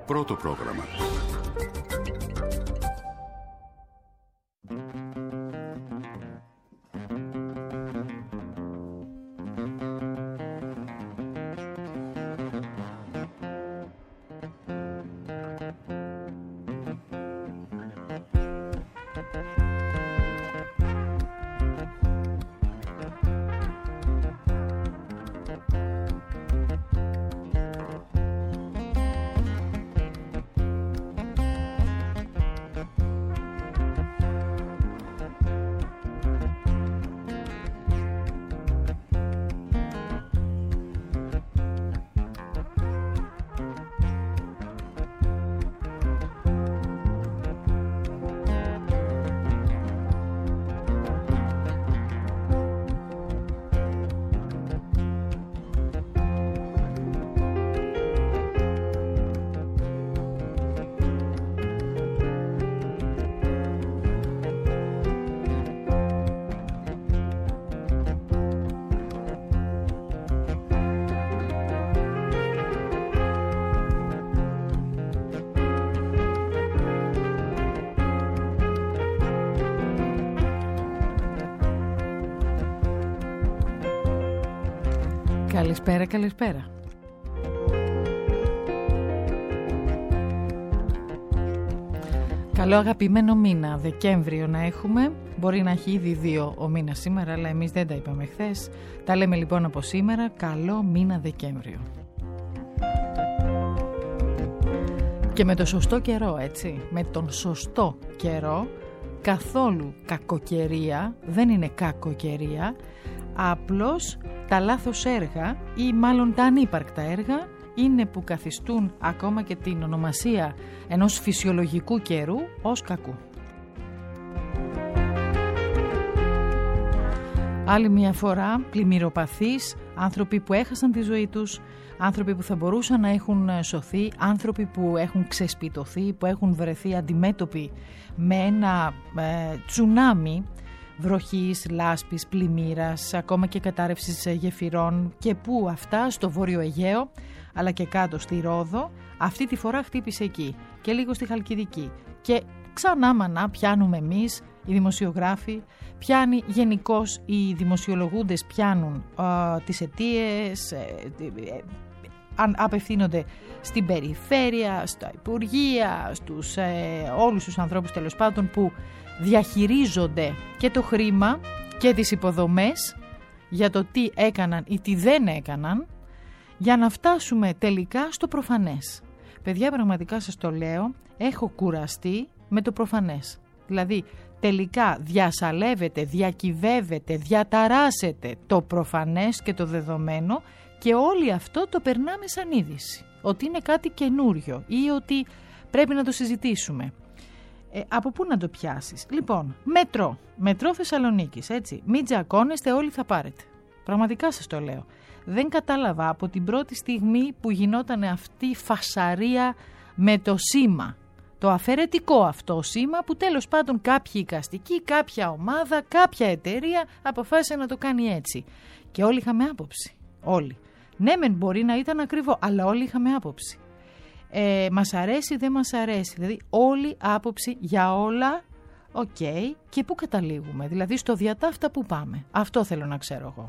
Πρώτο πρόγραμμα. Καλησπέρα, καλησπέρα. Καλό αγαπημένο μήνα, Δεκέμβριο να έχουμε. Μπορεί να έχει ήδη 2 ο μήνας σήμερα, αλλά εμείς δεν τα είπαμε χθες. Τα λέμε λοιπόν από σήμερα. Καλό μήνα Δεκέμβριο. Και με το σωστό καιρό, έτσι. Με τον σωστό καιρό, καθόλου κακοκαιρία, δεν είναι κακοκαιρία. Απλώς τα λάθος έργα ή μάλλον τα ανύπαρκτα έργα είναι που καθιστούν ακόμα και την ονομασία ενός φυσιολογικού καιρού ως κακού. Άλλη μια φορά πλημμυροπαθείς, άνθρωποι που έχασαν τη ζωή τους, άνθρωποι που θα μπορούσαν να έχουν σωθεί, άνθρωποι που έχουν ξεσπιτωθεί, που έχουν βρεθεί αντιμέτωποι με ένα τσουνάμι βροχής, λάσπης, πλημμύρας, ακόμα και κατάρρευσης γεφυρών, και που αυτά στο Βόρειο Αιγαίο αλλά και κάτω στη Ρόδο αυτή τη φορά χτύπησε εκεί και λίγο στη Χαλκιδική και ξανά μανά πιάνουμε εμείς οι δημοσιογράφοι, πιάνει γενικώς οι δημοσιολογούντες, πιάνουν τις αιτίες, απευθύνονται στην περιφέρεια, στα υπουργεία, στους όλους τους ανθρώπους τέλος πάντων που διαχειρίζονται και το χρήμα και τις υποδομές για το τι έκαναν ή τι δεν έκαναν, για να φτάσουμε τελικά στο προφανές. Παιδιά, πραγματικά σας το λέω, έχω κουραστεί με το προφανές. Δηλαδή τελικά διασαλεύεται, διακυβεύεται, διαταράσσεται το προφανές και το δεδομένο και όλοι αυτό το περνάμε σαν είδηση, ότι είναι κάτι καινούριο ή ότι πρέπει να το συζητήσουμε. Από πού να το πιάσεις? Λοιπόν, μετρό Θεσσαλονίκης, έτσι. Μην τζακώνεστε, όλοι θα πάρετε. Πραγματικά σας το λέω. Δεν κατάλαβα από την πρώτη στιγμή που γινόταν αυτή η φασαρία με το σήμα. Το αφαιρετικό αυτό σήμα που τέλος πάντων κάποιοι εικαστικοί, κάποια ομάδα, κάποια εταιρεία αποφάσισε να το κάνει έτσι. Και όλοι είχαμε άποψη. Όλοι. Ναι, μεν μπορεί να ήταν ακριβό, αλλά όλοι είχαμε άποψη. Μας αρέσει, δεν μας αρέσει. Δηλαδή όλη άποψη για όλα, οκ. Και πού καταλήγουμε? Δηλαδή στο διατάφτα που πάμε? Αυτό θέλω να ξέρω εγώ.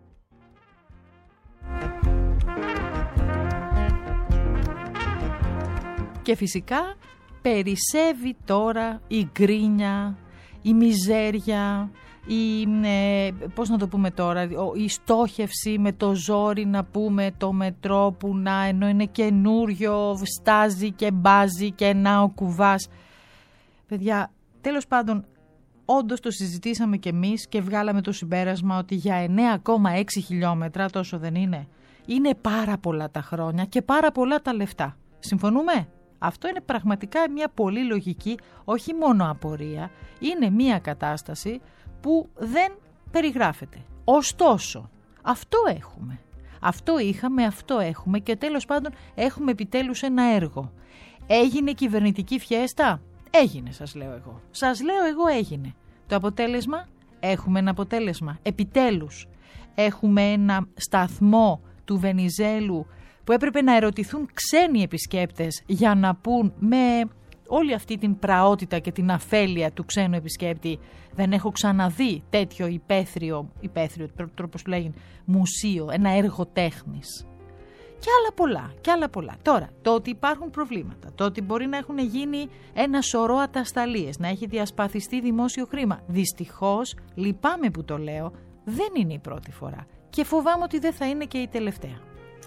Και φυσικά περισσεύει τώρα η γκρίνια, η μιζέρια, πώς να το πούμε τώρα, η στόχευση με το ζόρι να πούμε το μετρό που ενώ είναι καινούριο στάζει και μπάζει και να ο κουβάς. Παιδιά, τέλος πάντων, όντως το συζητήσαμε κι εμείς και βγάλαμε το συμπέρασμα ότι για 9,6 χιλιόμετρα, τόσο δεν είναι? Είναι πάρα πολλά τα χρόνια και πάρα πολλά τα λεφτά. Συμφωνούμε? Αυτό είναι πραγματικά μια πολύ λογική, όχι μόνο απορία, είναι μια κατάσταση που δεν περιγράφεται. Ωστόσο, αυτό έχουμε. Αυτό είχαμε, αυτό έχουμε και τέλος πάντων έχουμε επιτέλους ένα έργο. Έγινε κυβερνητική φιέστα? Έγινε, σας λέω εγώ. Σας λέω εγώ, έγινε. Το αποτέλεσμα? Έχουμε ένα αποτέλεσμα. Επιτέλους έχουμε ένα σταθμό του Βενιζέλου που έπρεπε να ερωτηθούν ξένοι επισκέπτες για να πούν με όλη αυτή την πραότητα και την αφέλεια του ξένου επισκέπτη, δεν έχω ξαναδεί τέτοιο υπαίθριο τρόπος που λέγει, μουσείο, ένα έργο τέχνης. Και άλλα πολλά. Τώρα, το ότι υπάρχουν προβλήματα, το ότι μπορεί να έχουν γίνει ένα σωρό ατασταλίες, να έχει διασπαθιστεί δημόσιο χρήμα, δυστυχώς, λυπάμαι που το λέω, δεν είναι η πρώτη φορά και φοβάμαι ότι δεν θα είναι και η τελευταία.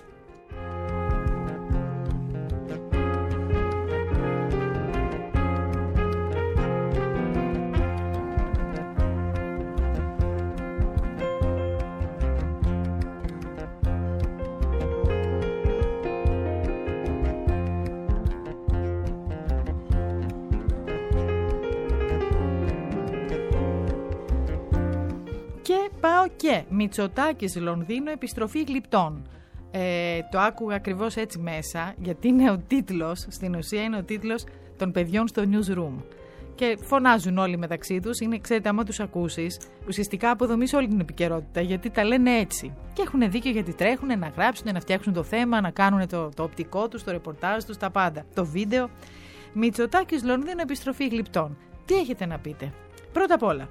Και Μητσοτάκης Λονδίνο, επιστροφή γλυπτών. Το άκουγα ακριβώς έτσι μέσα, γιατί είναι ο τίτλος, στην ουσία είναι ο τίτλος των παιδιών στο newsroom. Και φωνάζουν όλοι μεταξύ τους, ξέρετε, άμα τους ακούσεις, ουσιαστικά αποδομείς όλη την επικαιρότητα, γιατί τα λένε έτσι. Και έχουν δίκιο γιατί τρέχουν να γράψουν, να φτιάξουν το θέμα, να κάνουν το οπτικό τους, το ρεπορτάζ τους, τα πάντα. Το βίντεο. Μητσοτάκης Λονδίνο, επιστροφή γλυπτών. Τι έχετε να πείτε? Πρώτα απ' όλα,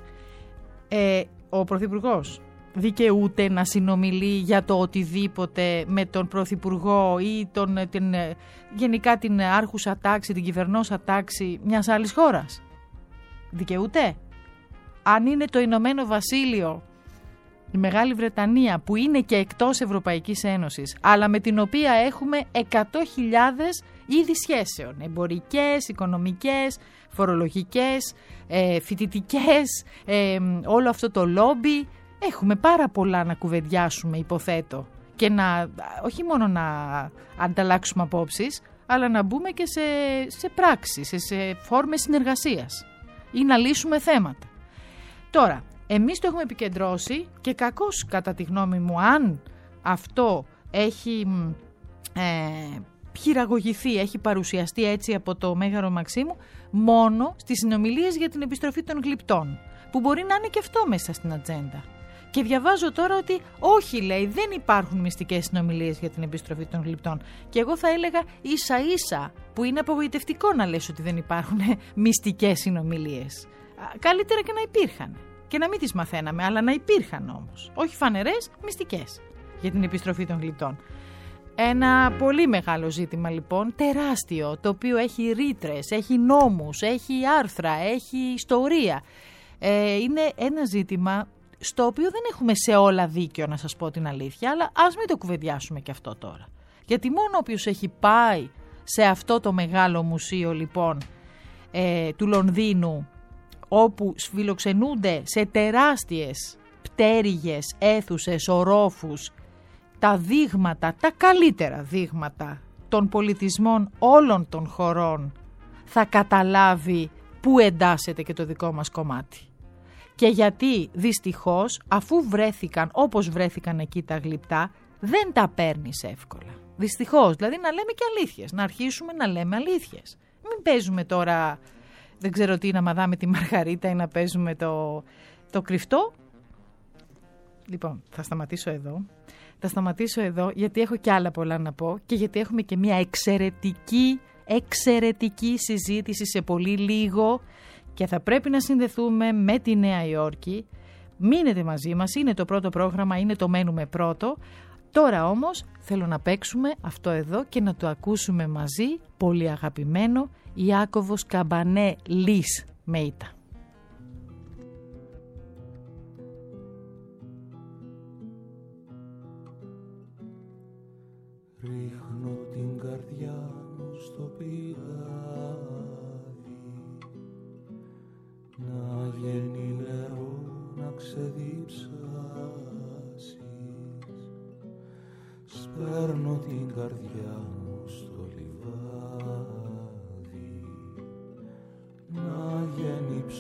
ο Πρωθυπουργός δικαιούται να συνομιλεί για το οτιδήποτε με τον Πρωθυπουργό ή γενικά την άρχουσα τάξη, την κυβερνόσα τάξη μιας άλλης χώρας? Δικαιούται? Αν είναι το Ηνωμένο Βασίλειο, η Μεγάλη Βρετανία, που είναι και εκτός Ευρωπαϊκής Ένωσης, αλλά με την οποία έχουμε 100.000 είδη σχέσεων, εμπορικές, οικονομικές, φορολογικές, φοιτητικές, όλο αυτό το λόμπι, έχουμε πάρα πολλά να κουβεντιάσουμε, υποθέτω, και όχι μόνο να ανταλλάξουμε απόψεις, αλλά να μπούμε και σε πράξεις, σε φόρμες συνεργασίας ή να λύσουμε θέματα. Τώρα, εμείς το έχουμε επικεντρώσει και κακώς, κατά τη γνώμη μου, αν αυτό έχει χειραγωγηθεί, έχει παρουσιαστεί έτσι από το Μέγαρο Μαξίμου, μόνο στις συνομιλίες για την επιστροφή των γλυπτών, που μπορεί να είναι και αυτό μέσα στην ατζέντα. Και διαβάζω τώρα ότι όχι, λέει, δεν υπάρχουν μυστικές συνομιλίες για την επιστροφή των γλυπτών. Και εγώ θα έλεγα ίσα ίσα, που είναι απογοητευτικό να λες ότι δεν υπάρχουν μυστικές συνομιλίες. Καλύτερα και να υπήρχαν. Και να μην τις μαθαίναμε, αλλά να υπήρχαν όμως. Όχι φανερές, μυστικές για την επιστροφή των γλυπτών. Ένα πολύ μεγάλο ζήτημα λοιπόν, τεράστιο, το οποίο έχει ρήτρες, έχει νόμους, έχει άρθρα, έχει ιστορία. Είναι ένα ζήτημα στο οποίο δεν έχουμε σε όλα δίκιο, να σας πω την αλήθεια, αλλά ας μην το κουβεντιάσουμε και αυτό τώρα. Γιατί μόνο όποιος έχει πάει σε αυτό το μεγάλο μουσείο λοιπόν του Λονδίνου, όπου φιλοξενούνται σε τεράστιες πτέρυγες, αίθουσες, ορόφους, τα δείγματα, τα καλύτερα δείγματα των πολιτισμών όλων των χωρών, θα καταλάβει πού εντάσσεται και το δικό μας κομμάτι. Και γιατί δυστυχώς, αφού βρέθηκαν όπως βρέθηκαν εκεί τα γλυπτά, δεν τα παίρνεις εύκολα. Δυστυχώς, δηλαδή να λέμε και αλήθειες, να αρχίσουμε να λέμε αλήθειες. Μην παίζουμε τώρα, δεν ξέρω τι, να μαδάμε τη Μαργαρίτα ή να παίζουμε το κρυφτό. Λοιπόν, θα σταματήσω εδώ γιατί έχω και άλλα πολλά να πω και γιατί έχουμε και μια εξαιρετική συζήτηση σε πολύ λίγο και θα πρέπει να συνδεθούμε με τη Νέα Υόρκη. Μείνετε μαζί μας, είναι το πρώτο πρόγραμμα, είναι το μένουμε πρώτο. Τώρα όμως θέλω να παίξουμε αυτό εδώ και να το ακούσουμε μαζί, πολύ αγαπημένο, Ιάκωβος Καμπανέ Λις Μέιτα. Ρίχνω την καρδιά μου στο πηγάδι να γίνει νερό να ξεδιψάσεις. Σπέρνω την καρδιά μου στο λιβάδι να γίνει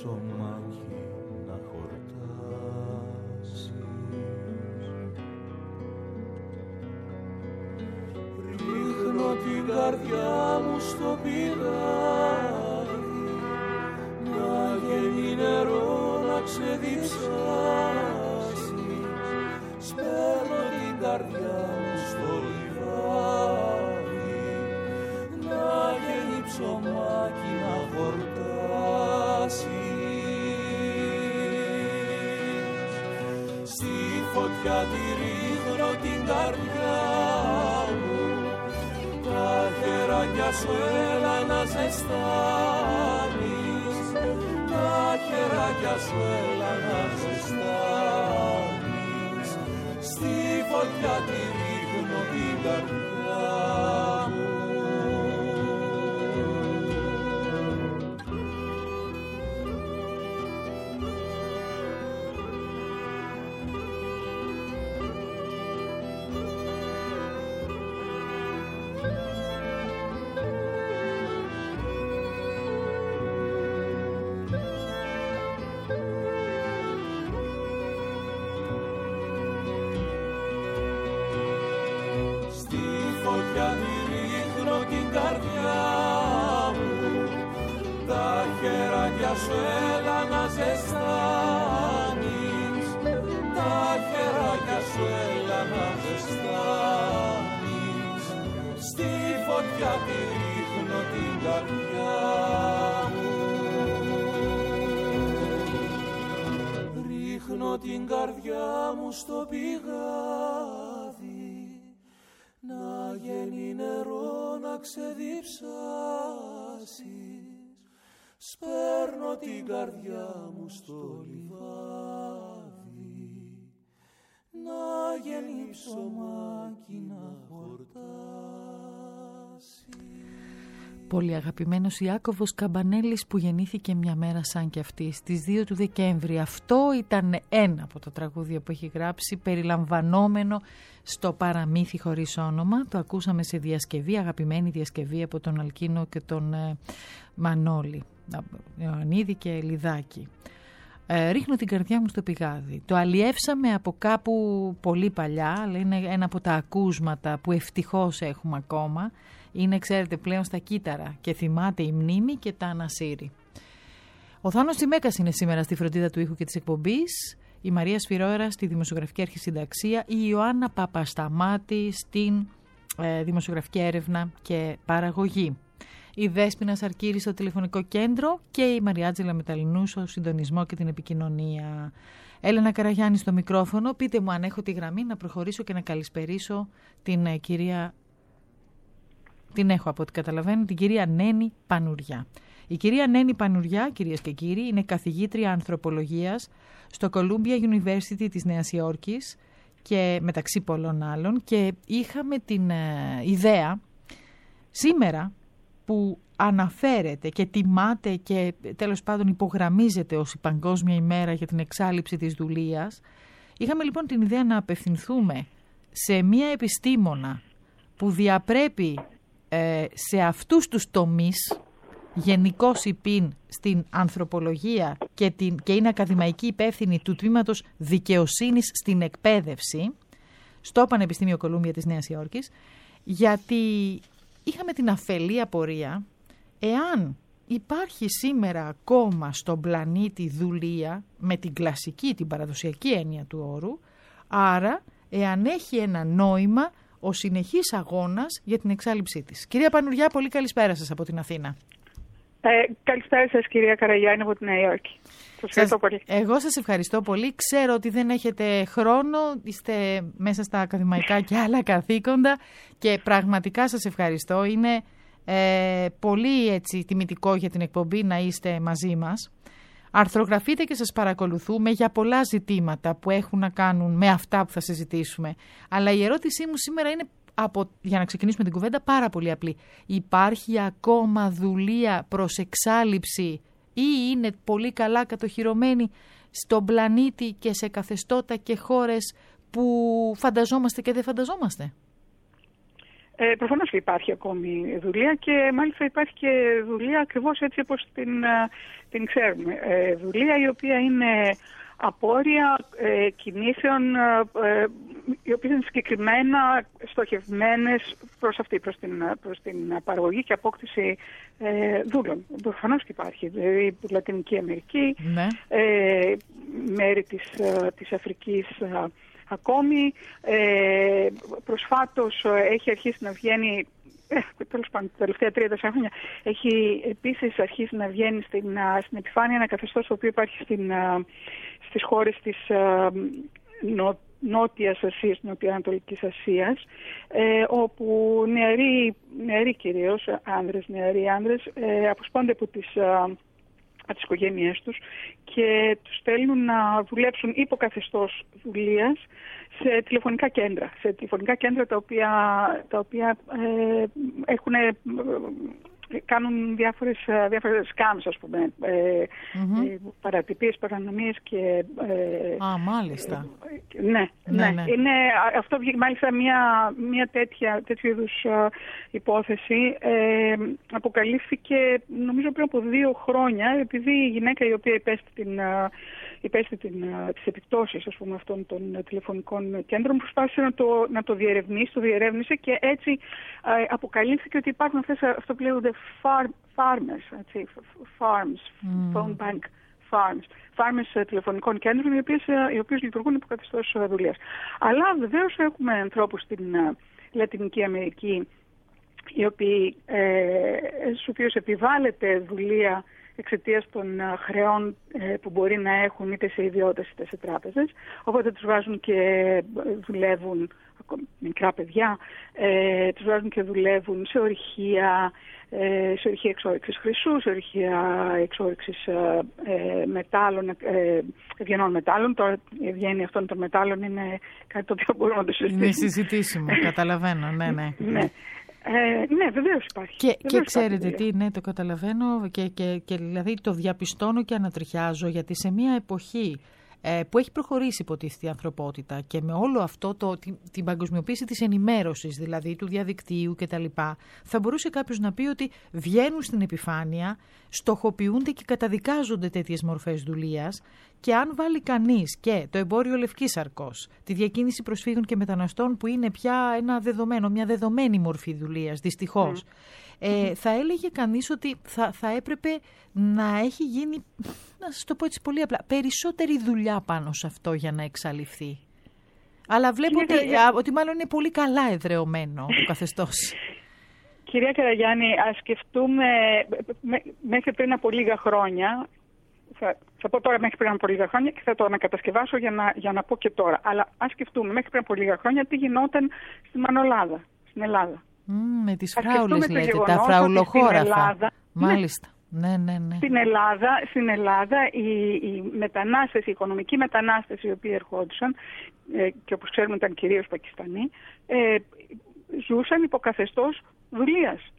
ψωμάκι να χορτάσεις. Στη φωτιά τη ρίχνω την καρδιά μου, τα χεράκια σου έλα να ζεστάνεις, τα χεράκια σου έλα να ζεστάνεις. Στη φωτιά τη ρίχνω την καρδιά μου. Σου έλα να ζεστάνεις, τα χεράκια σου έλα να ζεστάνεις. Στη φωτιά τη ρίχνω την καρδιά μου, ρίχνω την καρδιά μου στο πηγάδι, να γίνει νερό να ξεδιψάσει. Σπέρνω την καρδιά μου στο λιβάδι, να γίνει ψωμάκι να χορτάσει. Πολύ αγαπημένος Ιάκωβος Καμπανέλης, που γεννήθηκε μια μέρα σαν και αυτή, στις 2 του Δεκέμβρη. Αυτό ήταν ένα από τα τραγούδια που έχει γράψει, περιλαμβανόμενο στο Παραμύθι χωρίς όνομα. Το ακούσαμε σε διασκευή, αγαπημένη διασκευή από τον Αλκίνο και τον Μανώλη, Ιωαννίδη και Λιδάκη. Ρίχνω την καρδιά μου στο πηγάδι. Το αλλιεύσαμε από κάπου πολύ παλιά, αλλά είναι ένα από τα ακούσματα που ευτυχώς έχουμε ακόμα. Είναι, ξέρετε, πλέον στα κύτταρα και θυμάται η μνήμη και τα ανασύρει. Ο Θάνος Τσιμέκας είναι σήμερα στη φροντίδα του ήχου και της εκπομπής, η Μαρία Σφυρόερα στη δημοσιογραφική αρχισυνταξία, η Ιωάννα Παπασταμάτη στην δημοσιογραφική έρευνα και παραγωγή, η Δέσποινα Σαρκύρη στο τηλεφωνικό κέντρο και η Μαριάτζελα Μεταλλινού στο συντονισμό και την επικοινωνία. Έλενα Καραγιάννη στο μικρόφωνο. Πείτε μου αν έχω τη γραμμή να προχωρήσω και να καλησπερίσω την κυρία, την έχω από ό,τι καταλαβαίνω, την κυρία Νένη Πανουριά. Η κυρία Νένη Πανουριά, κυρίες και κύριοι, είναι καθηγήτρια ανθρωπολογίας στο Columbia University της Νέας Υόρκης και μεταξύ πολλών άλλων, και είχαμε την ιδέα σήμερα, που αναφέρεται και τιμάται και τέλος πάντων υπογραμμίζεται ως η Παγκόσμια ημέρα για την εξάλειψη της δουλείας. Είχαμε λοιπόν την ιδέα να απευθυνθούμε σε μία επιστήμονα που διαπρέπει σε αυτούς τους τομείς, γενικώς υπήν στην ανθρωπολογία και είναι ακαδημαϊκή υπεύθυνη του τμήματος δικαιοσύνης στην εκπαίδευση στο Πανεπιστήμιο Κολούμπια της Νέας Υόρκης, γιατί είχαμε την αφελή απορία εάν υπάρχει σήμερα ακόμα στον πλανήτη δουλεία με την κλασική, την παραδοσιακή έννοια του όρου, άρα εάν έχει ένα νόημα ο συνεχής αγώνας για την εξάλειψή της. Κυρία Πανουριά, πολύ καλησπέρα σας από την Αθήνα. Καλησπέρα σας, κυρία Καραγιάννη από τη Νέα Υόρκη. Σας ευχαριστώ πολύ. Εγώ σας ευχαριστώ πολύ. Ξέρω ότι δεν έχετε χρόνο, είστε μέσα στα ακαδημαϊκά και άλλα καθήκοντα και πραγματικά σας ευχαριστώ. Είναι πολύ έτσι τιμητικό για την εκπομπή να είστε μαζί μας. Αρθρογραφείτε και σας παρακολουθούμε για πολλά ζητήματα που έχουν να κάνουν με αυτά που θα συζητήσουμε. Αλλά η ερώτησή μου σήμερα είναι, για να ξεκινήσουμε την κουβέντα, πάρα πολύ απλή. Υπάρχει ακόμα δουλεία προς εξάλειψη ή είναι πολύ καλά κατοχυρωμένη στον πλανήτη και σε καθεστώτα και χώρες που φανταζόμαστε και δεν φανταζόμαστε? Προφανώς υπάρχει ακόμη δουλεία και μάλιστα υπάρχει και δουλεία ακριβώς έτσι όπως την ξέρουμε. Δουλεία η οποία είναι απόρρια κινήσεων οι οποίες είναι συγκεκριμένα στοχευμένες προς την παραγωγή και απόκτηση δούλων. Προφανώς και υπάρχει. Δηλαδή η Λατινική Αμερική, ναι. Μέρη της Αφρικής ακόμη. Προσφάτως έχει αρχίσει να βγαίνει τέλος πάντων, τα τελευταία 3-4 χρόνια, έχει επίσης αρχίσει να βγαίνει στην επιφάνεια ένα καθεστώς το οποίο υπάρχει στις χώρες της Νότιας Ασίας, Νοτιοανατολικής Ασίας, όπου νεαροί κυρίως, νεαροί άνδρες, αποσπώνται από τις οικογένειές τους και τους στέλνουν να δουλέψουν υπό καθεστώς δουλείας σε τηλεφωνικά κέντρα. Σε τηλεφωνικά κέντρα τα οποία κάνουν διάφορες scams, ας πούμε, παρατυπίες, παρανομίες και... μάλιστα. Ναι. Είναι, αυτό βγήκε μάλιστα μια τέτοιου είδους υπόθεση. Αποκαλύφθηκε, νομίζω, πριν από 2 χρόνια, επειδή η γυναίκα η οποία υπέστη τις επιπτώσεις, ας πούμε, αυτών των τηλεφωνικών κέντρων, προσπάθησε να το διερεύνησε και έτσι αποκαλύφθηκε ότι υπάρχουν αυτό που λέγονται farms, phone bank farms τηλεφωνικών κέντρων, οι οποίες λειτουργούν υπό καθεστώς δουλείας. Αλλά βεβαίως έχουμε ανθρώπους στην Λατινική Αμερική, στους οποίους επιβάλλεται δουλεία εξαιτίας των χρεών που μπορεί να έχουν είτε σε ιδιώτες είτε σε τράπεζες. Οπότε τους βάζουν και δουλεύουν, μικρά παιδιά, τους βάζουν και δουλεύουν σε ορυχεία εξόρυξης χρυσού, σε ορυχεία εξόρυξης μετάλλων, ευγενών μετάλλων. Τώρα η ευγένεια αυτών των μετάλλων είναι κάτι το οποίο μπορούμε να το συζητήσουμε. Είναι συζητήσιμο, καταλαβαίνω, ναι. Ναι, βεβαίως υπάρχει. Και ξέρετε τι, ναι, το καταλαβαίνω και δηλαδή το διαπιστώνω και ανατριχιάζω, γιατί σε μια εποχή που έχει προχωρήσει υποτίθεται η ανθρωπότητα και με όλο αυτό την παγκοσμιοποίηση της ενημέρωσης, δηλαδή του διαδικτύου κτλ., θα μπορούσε κάποιος να πει ότι βγαίνουν στην επιφάνεια, στοχοποιούνται και καταδικάζονται τέτοιες μορφές δουλείας, και αν βάλει κανείς και το εμπόριο λευκής σαρκός, τη διακίνηση προσφύγων και μεταναστών, που είναι πια μια δεδομένη μορφή δουλείας, δυστυχώς, θα έλεγε κανείς ότι θα έπρεπε να έχει γίνει, να σας το πω έτσι πολύ απλά, περισσότερη δουλειά πάνω σε αυτό για να εξαλειφθεί. Αλλά βλέπω ότι μάλλον είναι πολύ καλά εδραιωμένο το καθεστώς. Κυρία Καραγιάννη, ας σκεφτούμε μέχρι πριν από λίγα χρόνια, θα πω τώρα μέχρι πριν από λίγα χρόνια και θα το ανακατασκευάσω για να πω και τώρα. Αλλά ας σκεφτούμε μέχρι πριν από λίγα χρόνια τι γινόταν στη Μανολάδα, στην Ελλάδα. Με τις φράουλες λέτε, τα φραουλοχώραφα. Μάλιστα. Ναι. Στην Ελλάδα οι μετανάστες, οι οικονομικοί μετανάστες οι οποίοι ερχόντουσαν, και όπως ξέρουμε ήταν κυρίως Πακιστανοί, ζούσαν υπό καθεστώς δουλείας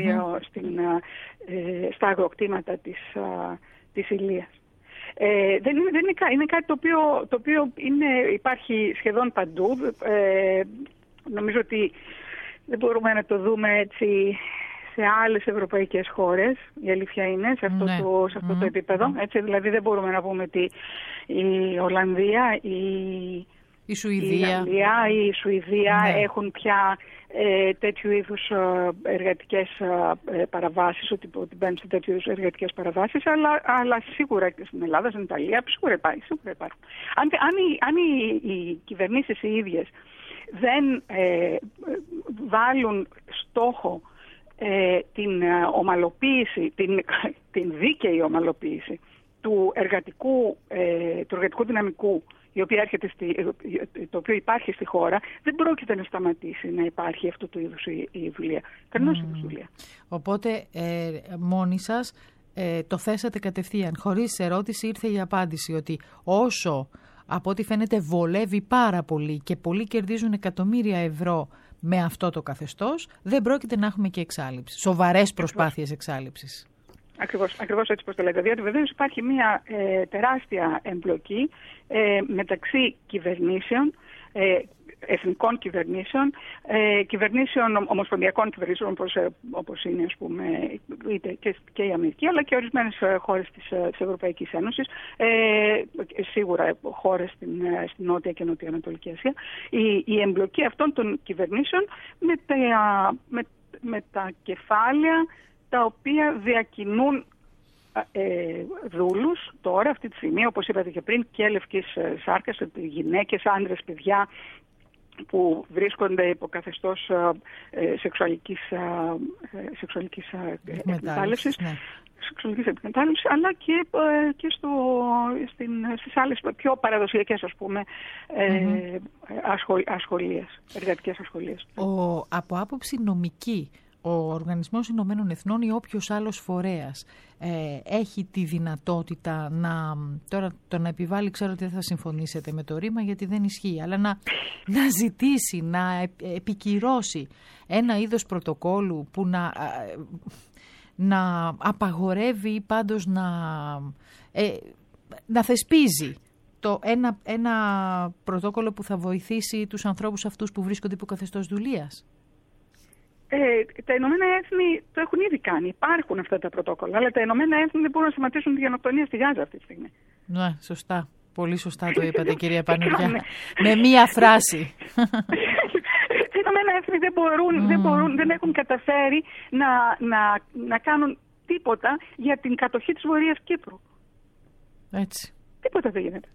στα αγροκτήματα της Ηλίας. Είναι κάτι το οποίο υπάρχει σχεδόν παντού. Νομίζω ότι δεν μπορούμε να το δούμε έτσι σε άλλες ευρωπαϊκές χώρες. Η αλήθεια είναι σε αυτό το επίπεδο. Έτσι, δηλαδή δεν μπορούμε να πούμε ότι η Ολλανδία, η Σουηδία έχουν πια τέτοιου είδους εργατικές παραβάσεις, ότι μπαίνουν σε τέτοιου είδους εργατικές παραβάσεις, αλλά σίγουρα και στην Ελλάδα, στην Ιταλία, σίγουρα υπάρχουν. Αν οι κυβερνήσεις οι ίδιες δεν βάλουν στόχο την ομαλοποίηση, την δίκαιη ομαλοποίηση του εργατικού δυναμικού, το οποίο υπάρχει στη χώρα, δεν πρόκειται να σταματήσει να υπάρχει αυτού του είδους η δουλεία. Κανένας είδους δουλεία. Οπότε μόνοι σας το θέσατε κατευθείαν. Χωρίς ερώτηση ήρθε η απάντηση ότι όσο από ό,τι φαίνεται βολεύει πάρα πολύ και πολλοί κερδίζουν εκατομμύρια ευρώ με αυτό το καθεστώς, δεν πρόκειται να έχουμε και εξάλειψη. Σοβαρές προσπάθειες εξάλειψης. Ακριβώς έτσι πως το λέτε. Διότι βεβαίως υπάρχει μια τεράστια εμπλοκή μεταξύ κυβερνήσεων, εθνικών κυβερνήσεων, ομοσπονδιακών κυβερνήσεων όπως είναι, ας πούμε, είτε και η Αμερική, αλλά και ορισμένες χώρες της Ευρωπαϊκής Ένωσης, σίγουρα χώρες στην Νότια και Νοτιοανατολική Ασία. Η εμπλοκή αυτών των κυβερνήσεων με τα κεφάλαια τα οποία διακινούν δούλους τώρα αυτή τη στιγμή, όπως είπατε και πριν, και λευκής σάρκας, γυναίκες, άντρες, παιδιά, που βρίσκονται υπό καθεστώς σεξουαλικής εκμετάλλευσης, σεξουαλικής εκμετάλλευσης, αλλά και στις άλλες πιο παραδοσιακές, ας πούμε, ασχολίες, εργατικές ασχολίες. Από άποψη νομική, ο Οργανισμός Ηνωμένων Εθνών ή όποιος άλλος φορέας έχει τη δυνατότητα τώρα το να επιβάλλει, ξέρω ότι δεν θα συμφωνήσετε με το ρήμα γιατί δεν ισχύει, αλλά να ζητήσει, να επικυρώσει ένα είδος πρωτοκόλου που να απαγορεύει ή πάντως να θεσπίζει ένα πρωτόκολλο που θα βοηθήσει τους ανθρώπους αυτούς που βρίσκονται υπό καθεστώς δουλείας. Τα Ηνωμένα Έθνη το έχουν ήδη κάνει. Υπάρχουν αυτά τα πρωτόκολλα, αλλά τα Ηνωμένα Έθνη δεν μπορούν να σταματήσουν τη γενοκτονία στη Γάζα αυτή τη στιγμή. Ναι, σωστά. Πολύ σωστά το είπατε, κυρία Πανουργιά. Με μία φράση. Τα Ηνωμένα Έθνη δεν έχουν καταφέρει να κάνουν τίποτα για την κατοχή της Βορείας Κύπρου. Έτσι. Τίποτα δεν γίνεται.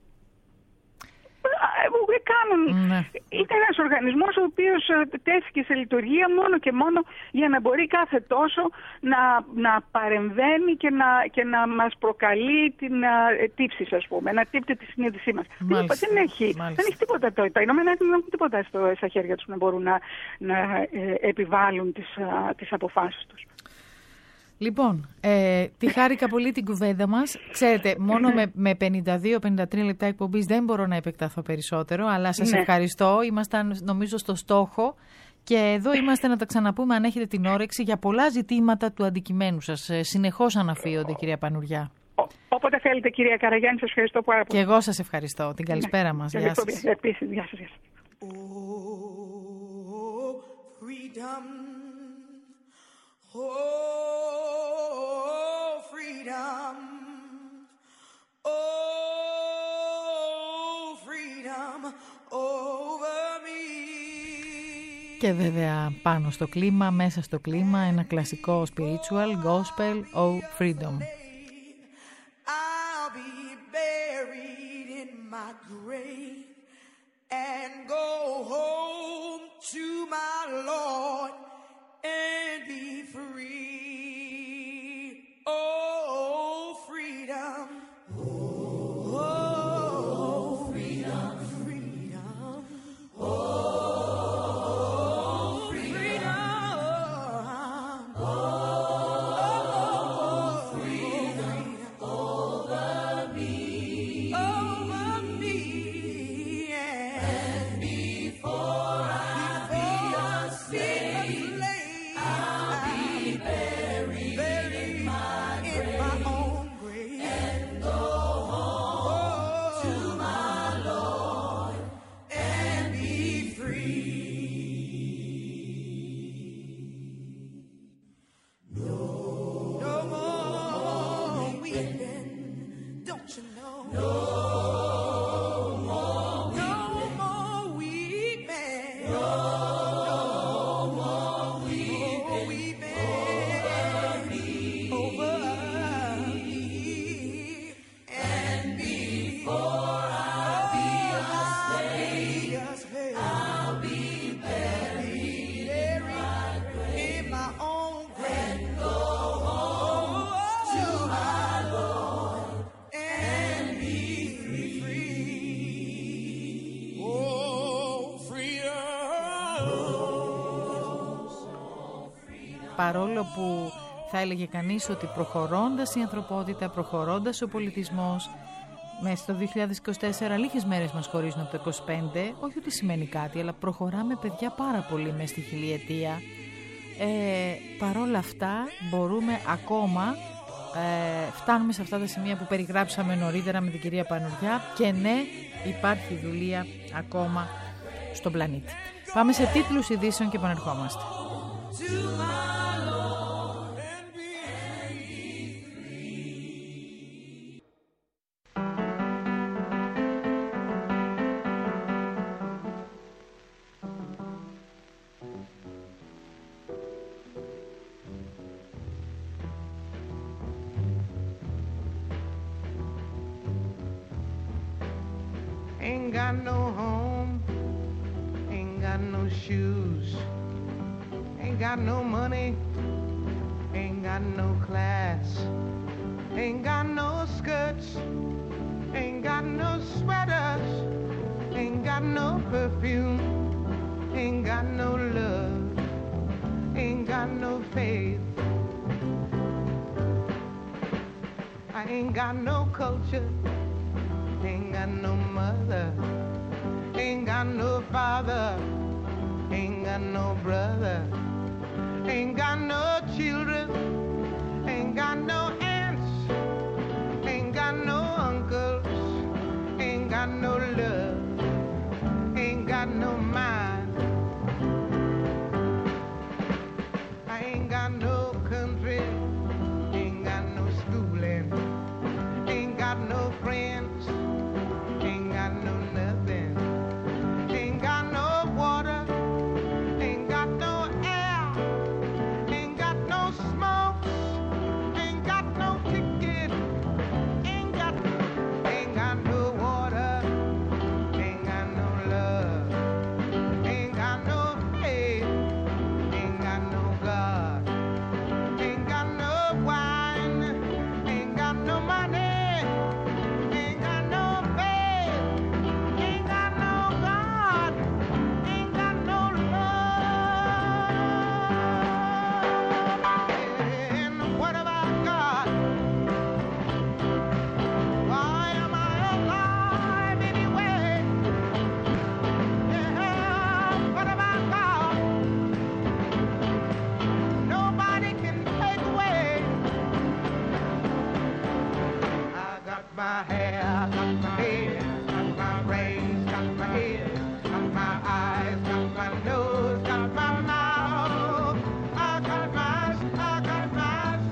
Ήταν ένας οργανισμός ο οποίος τέθηκε σε λειτουργία μόνο και μόνο για να μπορεί κάθε τόσο να παρεμβαίνει και να μας προκαλεί την τύψη, ας πούμε, να τύπτει τη συνείδησή μας. Δεν έχει τίποτα. Τα Ηνωμένα Έθνη δεν έχουν τίποτα στα χέρια τους να μπορούν να επιβάλλουν τις αποφάσεις τους. Λοιπόν, τη χάρηκα πολύ την κουβέντα μας. Ξέρετε, μόνο με 52-53 λεπτά εκπομπής δεν μπορώ να επεκταθώ περισσότερο, αλλά σας ευχαριστώ. Ήμασταν νομίζω στο στόχο και εδώ είμαστε να τα ξαναπούμε αν έχετε την όρεξη για πολλά ζητήματα του αντικειμένου σας. Συνεχώς αναφύονται, κυρία Πανουργιά. Όποτε θέλετε, κυρία Καραγιάννη, σας ευχαριστώ πάρα πολύ. Και εγώ σας ευχαριστώ. Την καλησπέρα μας. Γεια σας. Επίσης, γεια σας. Oh, freedom. Oh, freedom over me. Και βέβαια πάνω στο κλίμα, μέσα στο κλίμα, ένα κλασικό spiritual, gospel, oh, freedom. I'll be buried in my grave and go home to my Lord and be free. Oh, freedom. Oh, freedom. Freedom. Oh, freedom. Oh, freedom over me. Over me. And before I be a slave, I'll be buried in my own grave and go home to my Lord and be free. No more weeping, don't you know? No more weeping. No more weeping over me. And before I be a slave, I'll be buried in my own grave and go home to my Lord and be free. Oh, freedom. Παρόλο που θα έλεγε κανείς ότι προχωρώντας η ανθρωπότητα, προχωρώντας ο πολιτισμός, μέσα στο 2024 λίγες μέρες μας χωρίζουν από το 25, όχι ότι σημαίνει κάτι, αλλά προχωράμε, παιδιά, πάρα πολύ μέσα στη χιλιετία. Παρόλα αυτά μπορούμε ακόμα, φτάνουμε σε αυτά τα σημεία που περιγράψαμε νωρίτερα με την κυρία Πανουργιά και ναι, υπάρχει δουλεία ακόμα στον πλανήτη. Πάμε σε τίτλους ειδήσεων και επανερχόμαστε. Ain't got no home, ain't got no shoes, ain't got no money, ain't got no class, ain't got no skirts, ain't got no sweaters, ain't got no perfume, ain't got no love, ain't got no faith. I ain't got no culture, ain't got no mother, ain't got no father, ain't got no brother, ain't got no children, ain't got no aunts, ain't got no uncles, ain't got no love, ain't got no mind. I ain't got no country, ain't got no schooling, ain't got no friends, ain't got no nothing, ain't got no water, ain't got no air, ain't got no smoke, ain't got no ticket, ain't got no water, ain't got no love, ain't got no faith, ain't got no God, ain't got no wine, ain't got no money, ain't got no faith, ain't got no God, ain't got no love. And what about God? Why am I alive anyway? Yeah, what about God? Nobody can take away. I got my hair, got my head, got my brains, got my head, got my eyes, got my nose, got my mouth. I got my sense. I got my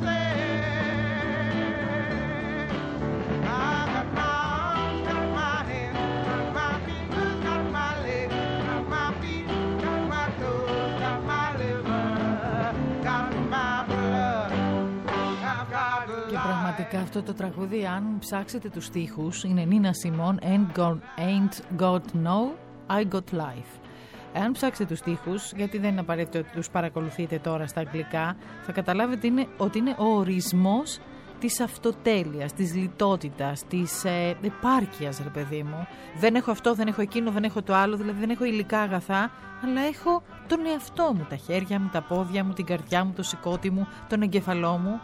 arms, got my hands, got my fingers, got my legs, got my feet, got my toes, got my liver, got my blood. I've got Και πραγματικά αυτό το τραγούδι, αν ψάξετε τους στίχους, είναι Nina Simone, Ain't God Know, I Got Life. Εάν ψάξετε τους στίχους, γιατί δεν είναι απαραίτητο ότι τους παρακολουθείτε τώρα στα αγγλικά, θα καταλάβετε ότι είναι ο ορισμός της αυτοτέλειας, της λιτότητας, της επάρκειας, ρε παιδί μου. Δεν έχω αυτό, δεν έχω εκείνο, δεν έχω το άλλο, δηλαδή δεν έχω υλικά αγαθά, αλλά έχω τον εαυτό μου, τα χέρια μου, τα πόδια μου, την καρδιά μου, το σηκώτη μου, τον εγκεφαλό μου.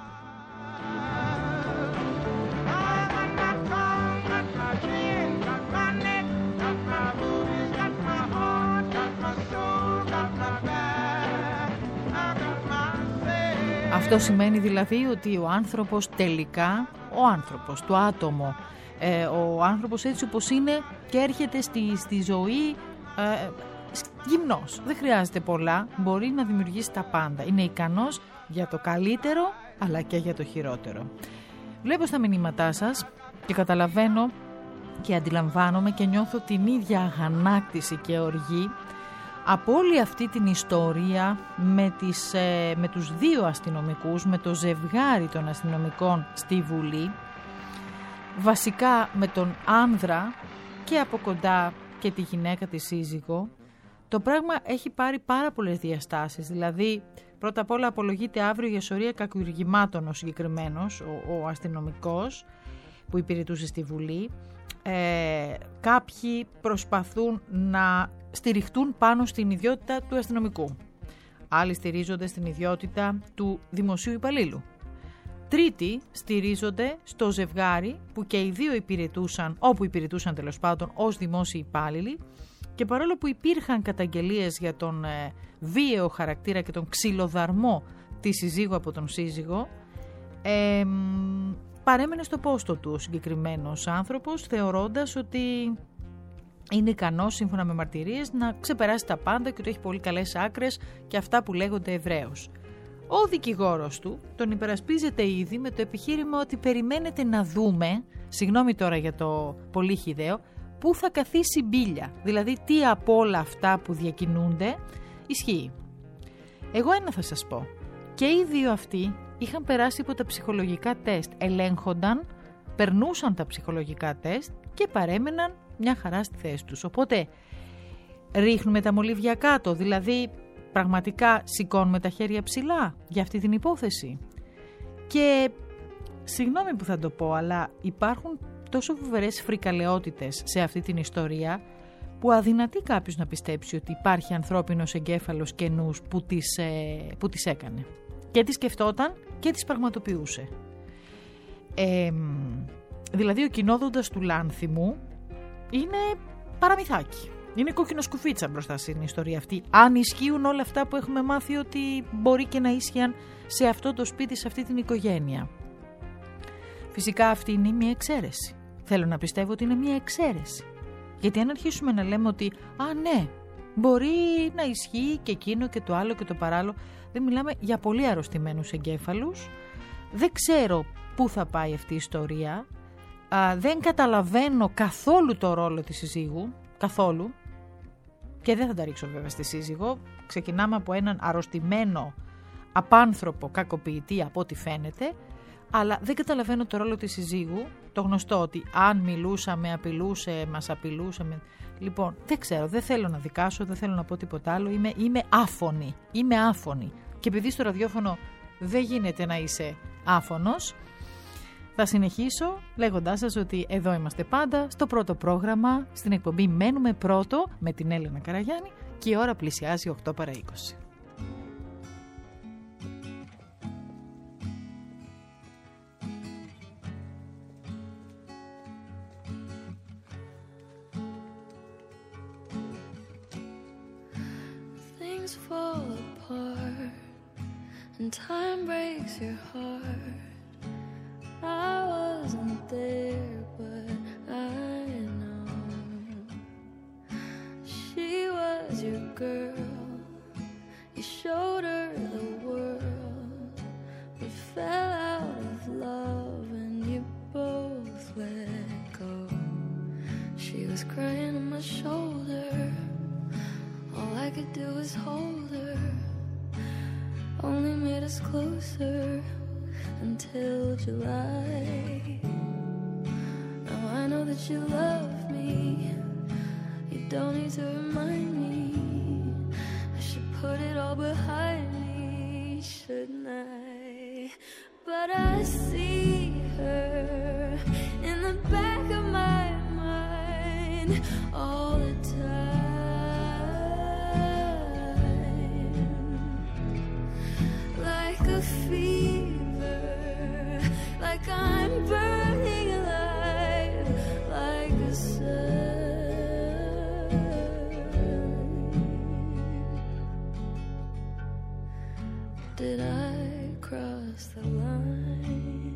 Αυτό σημαίνει δηλαδή ότι ο άνθρωπος τελικά, ο άνθρωπος, το άτομο, ο άνθρωπος έτσι όπως είναι και έρχεται στη ζωή γυμνός. Δεν χρειάζεται πολλά, μπορεί να δημιουργήσει τα πάντα. Είναι ικανός για το καλύτερο αλλά και για το χειρότερο. Βλέπω στα μηνύματά σας και καταλαβαίνω και αντιλαμβάνομαι και νιώθω την ίδια αγανάκτηση και οργή από όλη αυτή την ιστορία με τους δύο αστυνομικούς, με το ζευγάρι των αστυνομικών στη Βουλή, βασικά με τον άνδρα και από κοντά και τη γυναίκα τη σύζυγο. Το πράγμα έχει πάρει πάρα πολλές διαστάσεις, δηλαδή πρώτα απ' όλα απολογείται αύριο για σωρία κακουργημάτων ο συγκεκριμένος, ο αστυνομικός που υπηρετούσε στη Βουλή. Κάποιοι προσπαθούν να στηριχτούν πάνω στην ιδιότητα του αστυνομικού. Άλλοι στηρίζονται στην ιδιότητα του δημοσίου υπαλλήλου. Τρίτοι στηρίζονται στο ζευγάρι που και οι δύο υπηρετούσαν, όπου υπηρετούσαν τέλος πάντων ως δημόσιοι υπάλληλοι, και παρόλο που υπήρχαν καταγγελίες για τον βίαιο χαρακτήρα και τον ξυλοδαρμό της συζύγου από τον σύζυγο, παρέμενε στο πόστο του ο συγκεκριμένος άνθρωπος, θεωρώντας ότι είναι ικανός σύμφωνα με μαρτυρίες να ξεπεράσει τα πάντα και ότι έχει πολύ καλές άκρες και αυτά που λέγονται ευρέως. Ο δικηγόρος του τον υπερασπίζεται ήδη με το επιχείρημα ότι περιμένετε να δούμε, συγγνώμη τώρα για το πολύ χυδαίο, πού θα καθίσει μπίλια, δηλαδή τι από όλα αυτά που διακινούνται ισχύει. Εγώ ένα θα σας πω, και οι δύο αυτοί είχαν περάσει από τα ψυχολογικά τεστ, ελέγχονταν, περνούσαν τα ψυχολογικά τεστ και παρέμεναν μια χαρά στη θέση τους. Οπότε ρίχνουμε τα μολύβια κάτω, δηλαδή πραγματικά σηκώνουμε τα χέρια ψηλά για αυτή την υπόθεση. Και συγγνώμη που θα το πω, αλλά υπάρχουν τόσο φοβερές φρικαλαιότητες σε αυτή την ιστορία που αδυνατεί κάποιος να πιστέψει ότι υπάρχει ανθρώπινος εγκέφαλος και νους που τις έκανε. Και τις σκεφτόταν και τις πραγματοποιούσε. Δηλαδή ο κοινόδοντας του Λάνθιμου είναι παραμυθάκι. Είναι κόκκινο σκουφίτσα μπροστά στην ιστορία αυτή. Αν ισχύουν όλα αυτά που έχουμε μάθει ότι μπορεί και να ίσχυαν σε αυτό το σπίτι, σε αυτή την οικογένεια. Φυσικά αυτή είναι μια εξαίρεση. Θέλω να πιστεύω ότι είναι μια εξαίρεση. Γιατί αν αρχίσουμε να λέμε ότι ναι, μπορεί να ισχύει και εκείνο και το άλλο και το παράλληλο, δεν μιλάμε για πολύ αρρωστημένους εγκέφαλους. Δεν ξέρω πού θα πάει αυτή η ιστορία. Δεν καταλαβαίνω καθόλου το ρόλο της συζύγου. Καθόλου. Και δεν θα τα ρίξω βέβαια στη σύζυγο. Ξεκινάμε από έναν αρρωστημένο απάνθρωπο κακοποιητή από ό,τι φαίνεται. Αλλά δεν καταλαβαίνω το ρόλο της συζύγου. Το γνωστό ότι αν μιλούσαμε, απειλούσε, μας απειλούσε. Λοιπόν, δεν ξέρω, δεν θέλω να δικάσω, δεν θέλω να πω τίποτα άλλο. Είμαι άφωνη. Είμαι άφωνη. Και επειδή στο ραδιόφωνο δεν γίνεται να είσαι άφωνος, θα συνεχίσω λέγοντάς σας ότι εδώ είμαστε πάντα στο πρώτο πρόγραμμα, στην εκπομπή Μένουμε Πρώτο με την Έλενα Καραγιάννη και η ώρα πλησιάζει 8 παρά 20. Things fall apart and time breaks your heart. I wasn't there, but I know she was your girl. You showed her the world, but fell out of love and you both let go. She was crying on my shoulder, all I could do was hold her, only made us closer until July. Now I know that you love me, you don't need to remind me. I should put it all behind me, shouldn't I? But I see her in the back of my mind all the time, like a fever, like I'm burning alive, like a sun. Did I cross the line?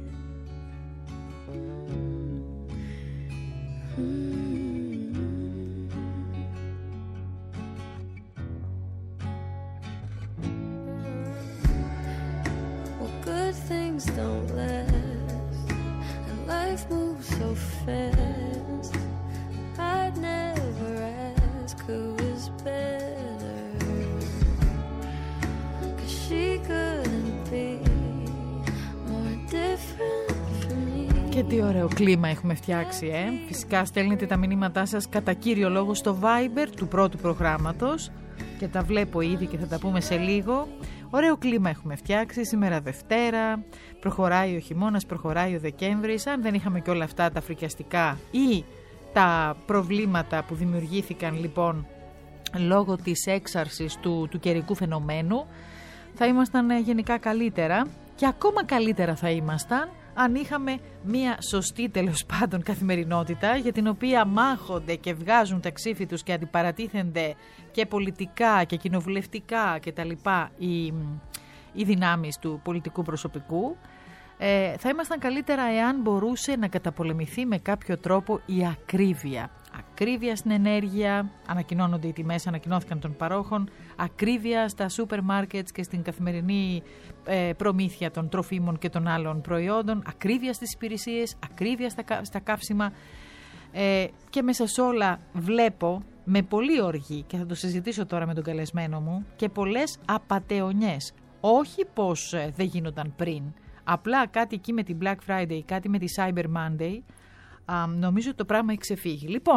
Well, good things don't last, and life moves so fast. I'd never ask who is better, 'cause she couldn't be more different from me. Και τι ωραίο κλίμα έχουμε φτιάξει, Φυσικά στέλνετε τα μηνύματά σας κατά κύριο λόγο στο Viber του πρώτου προγράμματος και τα βλέπω ήδη και θα τα πούμε σε λίγο. Ωραίο κλίμα έχουμε φτιάξει, σήμερα Δευτέρα, προχωράει ο χειμώνας, προχωράει ο Δεκέμβρης. Αν δεν είχαμε και όλα αυτά τα φρικιαστικά ή τα προβλήματα που δημιουργήθηκαν λοιπόν λόγω της έξαρσης του καιρικού φαινομένου, θα ήμασταν γενικά καλύτερα και ακόμα καλύτερα θα ήμασταν αν είχαμε μία σωστή τέλος πάντων καθημερινότητα για την οποία μάχονται και βγάζουν τα ξύφη τους και αντιπαρατίθενται και πολιτικά και κοινοβουλευτικά και τα λοιπά οι δυνάμεις του πολιτικού προσωπικού. Θα ήμασταν καλύτερα εάν μπορούσε να καταπολεμηθεί με κάποιο τρόπο η ακρίβεια. Ακρίβεια στην ενέργεια, ανακοινώνονται οι τιμές, ανακοινώθηκαν των παρόχων, ακρίβεια στα σούπερ μάρκετς και στην καθημερινή προμήθεια των τροφίμων και των άλλων προϊόντων, ακρίβεια στις υπηρεσίες, ακρίβεια στα καύσιμα και μέσα σε όλα βλέπω με πολύ οργή, και θα το συζητήσω τώρα με τον καλεσμένο μου, και πολλές απατεωνιές. Όχι πως δεν γίνονταν πριν, απλά κάτι εκεί με την Black Friday, κάτι με τη Cyber Monday, νομίζω ότι το πράγμα έχει ξεφύγει. Λοιπόν,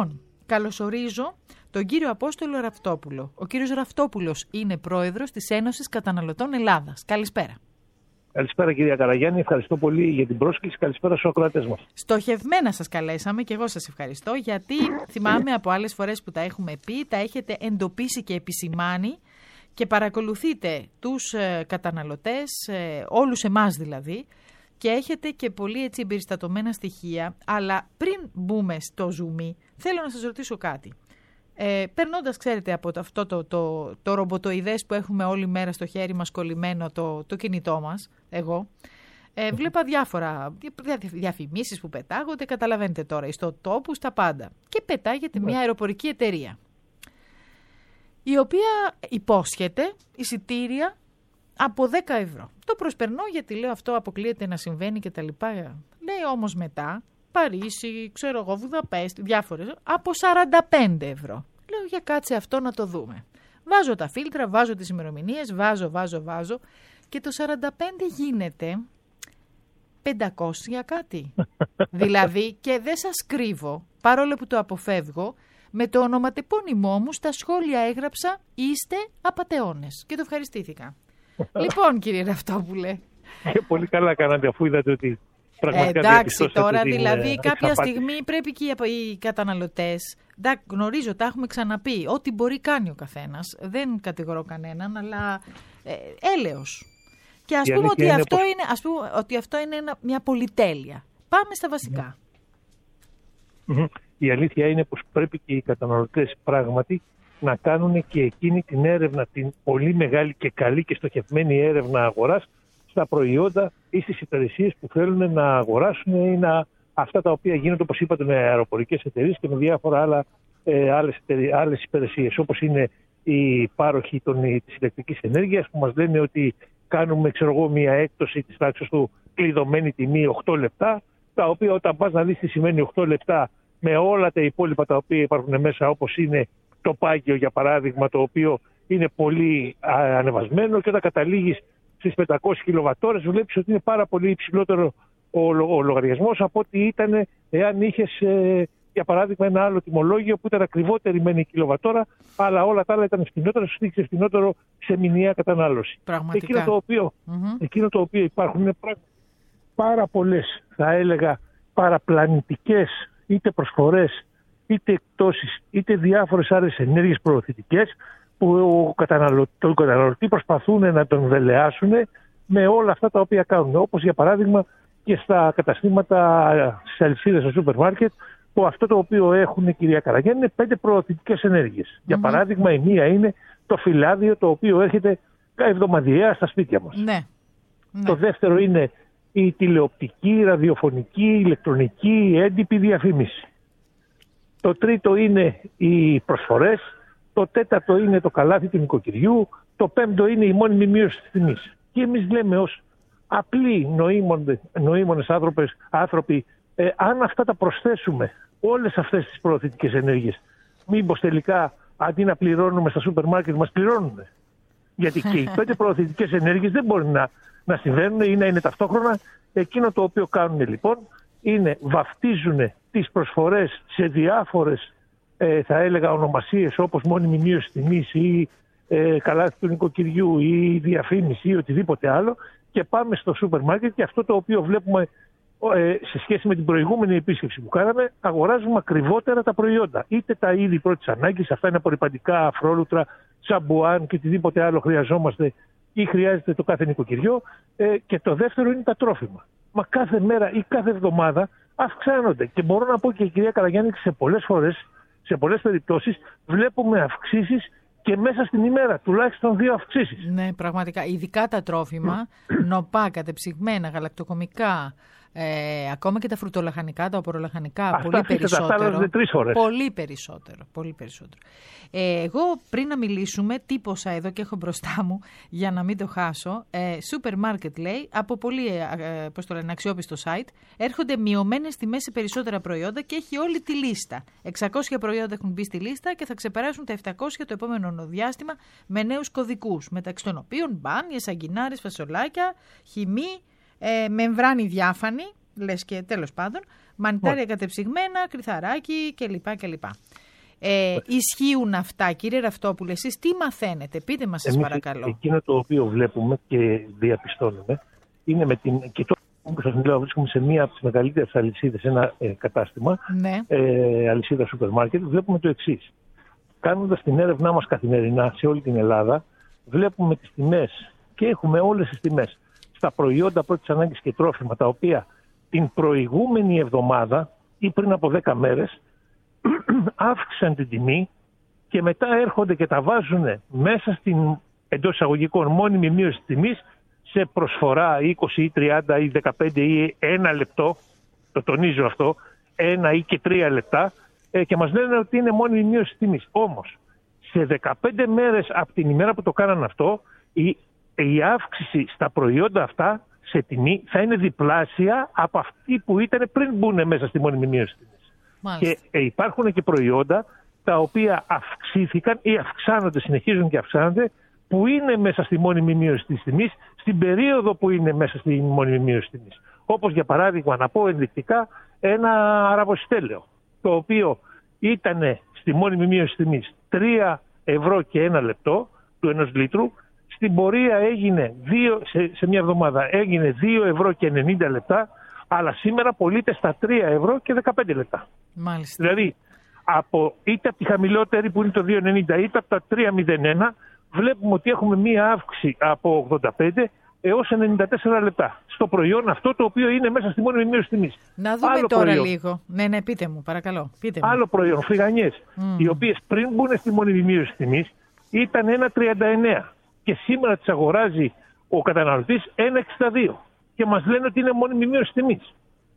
καλωσορίζω τον κύριο Απόστολο Ραφτόπουλο. Ο κύριος Ραφτόπουλος είναι πρόεδρος της Ένωσης Καταναλωτών Ελλάδας. Καλησπέρα. Καλησπέρα κυρία Καραγιάννη, ευχαριστώ πολύ για την πρόσκληση. Καλησπέρα στους ακροατές μας. Στοχευμένα σας καλέσαμε και εγώ σας ευχαριστώ, γιατί θυμάμαι από άλλες φορές που τα έχουμε πει, τα έχετε εντοπίσει και επισημάνει και παρακολουθείτε τους καταναλωτές, όλους εμάς δηλαδή, και έχετε και πολύ έτσι εμπεριστατωμένα στοιχεία. Αλλά πριν μπούμε στο zoom, θέλω να σας ρωτήσω κάτι. Περνώντας, ξέρετε, από αυτό το ρομποτοειδές που έχουμε όλη μέρα στο χέρι μας κολλημένο το κινητό μας, εγώ, βλέπα διαφημίσεις που πετάγονται, καταλαβαίνετε τώρα, στο τόπο, στα πάντα. Και πετάγεται μια αεροπορική εταιρεία, η οποία υπόσχεται εισιτήρια από 10 ευρώ. Το προσπερνώ γιατί λέω αυτό αποκλείεται να συμβαίνει και τα λοιπά. Λέει όμως μετά Παρίσι, ξέρω εγώ, Βουδαπέστη, διάφορες, από 45 ευρώ. Λέω για κάτσε αυτό να το δούμε. Βάζω τα φίλτρα, βάζω τις ημερομηνίες, βάζω και το 45 γίνεται 500 κάτι. Δηλαδή, και δεν σας κρύβω, παρόλο που το αποφεύγω, με το ονοματεπώνυμό μου στα σχόλια έγραψα «Είστε απατεώνες» και το ευχαριστήθηκα. Λοιπόν, κύριε Ραφτόπουλε. Πολύ καλά κάνατε, αφού είδατε ότι πραγματικά εντάξει, τώρα δηλαδή κάποια στιγμή πρέπει και οι καταναλωτές, γνωρίζω, τα έχουμε ξαναπεί, ό,τι μπορεί κάνει ο καθένας, δεν κατηγορώ κανέναν, αλλά έλεος. Και ας πούμε ότι αυτό είναι μια πολυτέλεια. Πάμε στα βασικά. Η αλήθεια είναι πως πρέπει και οι καταναλωτές πράγματι να κάνουν και εκείνη την έρευνα, την πολύ μεγάλη και καλή και στοχευμένη έρευνα αγοράς στα προϊόντα ή στις υπηρεσίες που θέλουν να αγοράσουν ή αυτά τα οποία γίνονται, όπως είπατε, με αεροπορικές εταιρείες και με διάφορα άλλες υπηρεσίες, όπως είναι οι πάροχοι της ηλεκτρικής ενέργειας που μας λένε ότι κάνουμε, μια έκπτωση της τάξης του κλειδωμένη τιμή 8 λεπτά, τα οποία όταν πας να δεις τι σημαίνει 8 λεπτά με όλα τα υπόλοιπα τα οποία υπάρχουν μέσα, όπως είναι το πάγιο για παράδειγμα, το οποίο είναι πολύ ανεβασμένο, και όταν καταλήγεις στις 500 κιλοβατόρες βλέπεις ότι είναι πάρα πολύ υψηλότερο ο λογαριασμός από ό,τι ήταν εάν είχες για παράδειγμα ένα άλλο τιμολόγιο που ήταν ακριβότερη μεν η κιλοβατόρα, αλλά όλα τα άλλα ήταν φθηνότερα, σου στήχησε φθηνότερο σε μηνιαία κατανάλωση. Πραγματικά. Εκείνο το οποίο υπάρχουν πάρα πολλές, θα έλεγα, παραπλανητικές είτε προσφορές, είτε εκτόσεις, είτε διάφορες άλλες ενέργειες προωθητικές που τον καταναλωτή προσπαθούν να τον δελεάσουν με όλα αυτά τα οποία κάνουν. Όπως για παράδειγμα και στα καταστήματα, στις αλυσίδες, στο σούπερ μάρκετ, που αυτό το οποίο έχουν, κυρία Καραγιάννη, είναι 5 προωθητικές ενέργειες. Για παράδειγμα, η μία είναι το φυλάδιο, το οποίο έρχεται εβδομαδιαία στα σπίτια μας. Ναι. Το δεύτερο είναι η τηλεοπτική, ραδιοφωνική, ηλεκτρονική, έντυπη διαφήμιση. Το τρίτο είναι οι προσφορές. Το τέταρτο είναι το καλάθι του νοικοκυριού. Το πέμπτο είναι η μόνιμη μείωση της τιμής. Και εμείς λέμε ως απλοί νοήμονες άνθρωποι, αν αυτά τα προσθέσουμε, όλες αυτές τις προωθητικές ενέργειες, μήπως τελικά αντί να πληρώνουμε στα σούπερ μάρκετ μας πληρώνουμε? Γιατί και οι 5 προωθητικές ενέργειες δεν μπορεί να συμβαίνουν ή να είναι ταυτόχρονα. Εκείνο το οποίο κάνουν λοιπόν είναι βαφτίζουν τις προσφορές σε διάφορες θα έλεγα ονομασίες, όπως μόνιμη μείωση τιμής ή καλάθι του νοικοκυριού ή διαφήμιση ή οτιδήποτε άλλο, και πάμε στο σούπερ μάρκετ και αυτό το οποίο βλέπουμε σε σχέση με την προηγούμενη επίσκεψη που κάναμε, αγοράζουμε ακριβότερα τα προϊόντα. Είτε τα είδη πρώτης ανάγκης, αυτά είναι απορρυπαντικά, αφρόλουτρα, σαμπουάν και οτιδήποτε άλλο χρειαζόμαστε ή χρειάζεται το κάθε νοικοκυριό, και το δεύτερο είναι τα τρόφιμα. Μα κάθε μέρα ή κάθε εβδομάδα αυξάνονται, και μπορώ να πω και, κυρία Καραγιάννη, σε πολλές φορές, σε πολλές περιπτώσεις βλέπουμε αυξήσεις και μέσα στην ημέρα, τουλάχιστον 2 αυξήσεις. Ναι, πραγματικά. Ειδικά τα τρόφιμα, νοπά, κατεψυγμένα, γαλακτοκομικά, ακόμα και τα φρουτολαχανικά, τα οπωρολαχανικά, αυτά πολύ περισσότερο. 3 φορές. Πολύ περισσότερο. Εγώ πριν να μιλήσουμε, τύπωσα εδώ και έχω μπροστά μου, για να μην το χάσω, σούπερ μάρκετ λέει, από πολύ αξιόπιστο site, έρχονται μειωμένες τιμές σε περισσότερα προϊόντα και έχει όλη τη λίστα. 600 προϊόντα έχουν μπει στη λίστα και θα ξεπεράσουν τα 700 το επόμενο διάστημα με νέους κωδικούς, μεταξύ των οποίων μπάνιες, σαγκινάρες, φασολάκια, χυμή, μεμβράνη διάφανη, λες και τέλος πάντων, μανιτάρια κατεψυγμένα, κρυθαράκι κλπ. Ισχύουν αυτά, κύριε Ραυτόπουλε? Εσείς τι μαθαίνετε? Πείτε μας, σας παρακαλώ. Εκείνο το οποίο βλέπουμε και διαπιστώνουμε είναι με την... Και τώρα που σας μιλάω, βρίσκομαι σε μία από τις μεγαλύτερες αλυσίδες, ένα κατάστημα, Ναι. Αλυσίδα σούπερ μάρκετ. Βλέπουμε το εξής. Κάνοντας την έρευνά μας καθημερινά σε όλη την Ελλάδα, βλέπουμε τις τιμές και έχουμε όλες τις τιμές στα προϊόντα πρώτης ανάγκης και τρόφιμα, τα οποία την προηγούμενη εβδομάδα ή πριν από 10 μέρες αύξησαν την τιμή και μετά έρχονται και τα βάζουν μέσα στην εντός εισαγωγικών μόνιμη μείωση τιμής σε προσφορά 20 ή 30 ή 15 ή 1 λεπτό, το τονίζω αυτό, 1 ή και 3 λεπτά, και μας λένε ότι είναι μόνιμη μείωση τιμής. Όμως, σε 15 μέρες από την ημέρα που το κάναν αυτό, η αύξηση στα προϊόντα αυτά σε τιμή θα είναι διπλάσια από αυτή που ήταν πριν μπουν μέσα στη μόνιμη μείωση τιμής. Μάλιστα. Και υπάρχουν και προϊόντα τα οποία αυξήθηκαν ή αυξάνονται, συνεχίζουν και αυξάνονται, που είναι μέσα στη μόνιμη μείωση της τιμής, στην περίοδο που είναι μέσα στη μόνιμη μείωση της τιμής. Όπως για παράδειγμα, να πω ενδεικτικά, ένα αραβοσιτέλαιο, το οποίο ήταν στη μόνιμη μείωση τιμής 3 ευρώ και 1 λεπτό του 1 λίτρου, στην πορεία έγινε σε μια εβδομάδα έγινε 2 ευρώ και 90 λεπτά, αλλά σήμερα πωλείται στα 3 ευρώ και 15 λεπτά. Μάλιστα. Δηλαδή, είτε από τη χαμηλότερη που είναι το 2,90 είτε από τα 3,01, βλέπουμε ότι έχουμε μία αύξηση από 85 έως 94 λεπτά στο προϊόν αυτό, το οποίο είναι μέσα στη μόνιμη μείωση τιμής. Να δούμε Άλλο τώρα προϊόν. λίγο. Ναι, πείτε μου, παρακαλώ. Πείτε μου. Άλλο προϊόν, φρυγανιές, οι οποίες πριν μπουν στη μόνιμη μείωση τιμής ήταν 1,39 και σήμερα τις αγοράζει ο καταναλωτής 1,62 και μας λένε ότι είναι μόνιμη μείωση τιμής.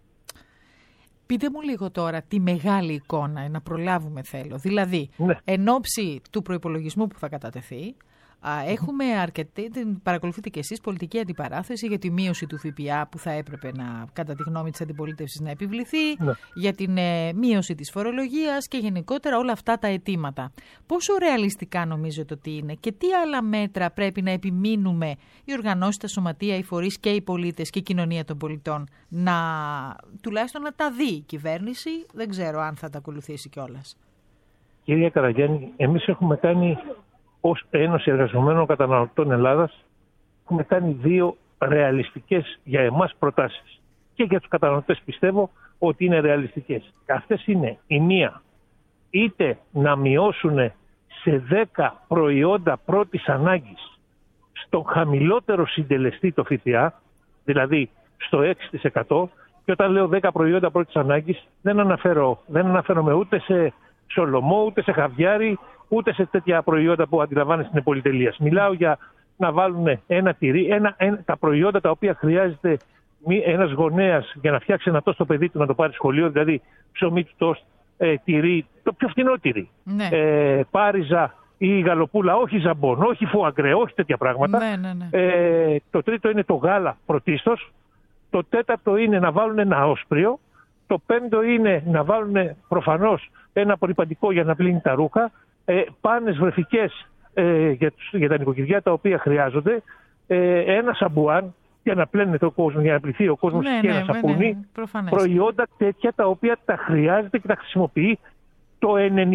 Πείτε μου λίγο τώρα τη μεγάλη εικόνα, να προλάβουμε θέλω. Δηλαδή, Ναι. εν ώψη του προϋπολογισμού που θα κατατεθεί, έχουμε παρακολουθείτε και εσείς πολιτική αντιπαράθεση για τη μείωση του ΦΠΑ που θα έπρεπε κατά τη γνώμη της αντιπολίτευσης να επιβληθεί, Ναι. για την μείωση της φορολογίας και γενικότερα όλα αυτά τα αιτήματα. Πόσο ρεαλιστικά νομίζετε ότι είναι και τι άλλα μέτρα πρέπει να επιμείνουμε οι οργανώσεις, τα σωματεία, οι φορείς και οι πολίτες και η κοινωνία των πολιτών τουλάχιστον να τα δει η κυβέρνηση? Δεν ξέρω αν θα τα ακολουθήσει κιόλας. Κυρία Καραγιάννη, εμείς έχουμε κάνει ως Ένωση Εργαζομένων Καταναλωτών Ελλάδας, έχουμε κάνει 2 ρεαλιστικές για εμάς προτάσεις. Και για τους καταναλωτές πιστεύω ότι είναι ρεαλιστικές. Αυτές είναι η μία, είτε να μειώσουν σε 10 προϊόντα πρώτης ανάγκης στον χαμηλότερο συντελεστή το ΦΠΑ, δηλαδή στο 6%, και όταν λέω 10 προϊόντα πρώτης ανάγκης δεν αναφέρομαι ούτε σε σολομό, ούτε σε χαβιάρι, ούτε σε τέτοια προϊόντα που αντιλαμβάνεστε στην πολυτελεία. Μιλάω για να βάλουν ένα τυρί, τα προϊόντα τα οποία χρειάζεται ένας γονέας για να φτιάξει ένα τόστ στο παιδί του να το πάρει σχολείο, δηλαδή ψωμί του τόστ, τυρί, το πιο φθηνό τυρί. Ναι. Πάριζα ή γαλοπούλα, όχι ζαμπόν, όχι φουαγκρέ, όχι τέτοια πράγματα. Ναι. Το τρίτο είναι το γάλα πρωτίστως. Το τέταρτο είναι να βάλουν ένα όσπριο. Το πέμπτο είναι να βάλουν προφανώς ένα απορρυπαντικό για να πλύνει τα ρούχα. Πάνες βρεφικές για τα νοικοκυριά τα οποία χρειάζονται. Ένα σαμπουάν για να πλένεται ο κόσμος, για να πληθεί ο κόσμος, και ένα σαπούνι. Προϊόντα τέτοια τα οποία τα χρειάζεται και τα χρησιμοποιεί το